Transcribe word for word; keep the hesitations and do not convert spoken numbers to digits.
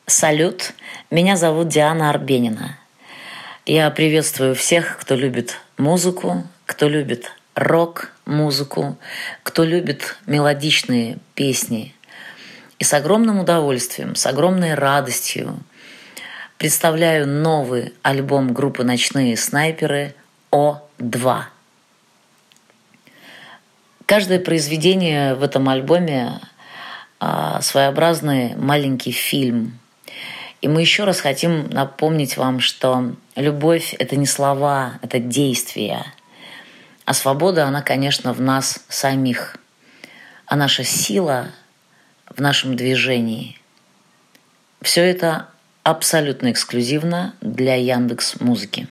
Салют, меня зовут Диана Арбенина. Я приветствую всех, кто любит музыку, кто любит рок-музыку, кто любит мелодичные песни. И с огромным удовольствием, с огромной радостью представляю новый альбом группы «Ночные снайперы» О два. Каждое произведение в этом альбоме а, своеобразный маленький фильм. И мы еще раз хотим напомнить вам, что любовь – это не слова, это действия. А свобода, она, конечно, в нас самих. А наша сила в нашем движении. Все это абсолютно эксклюзивно для Яндекс.Музыки.